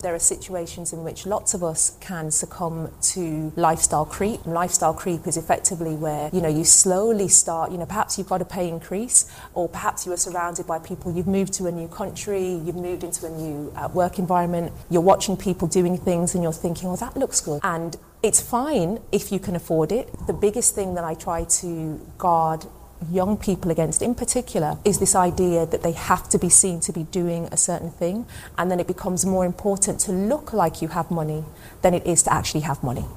There are situations in which lots of us can succumb to lifestyle creep. Lifestyle creep is effectively where, you slowly start, perhaps you've got a pay increase, or perhaps you are surrounded by people, you've moved to a new country, you've moved into a new work environment, you're watching people doing things and you're thinking, oh, that looks good. And it's fine if you can afford it. The biggest thing that I try to guard young people against in particular is this idea that they have to be seen to be doing a certain thing, and then it becomes more important to look like you have money than it is to actually have money.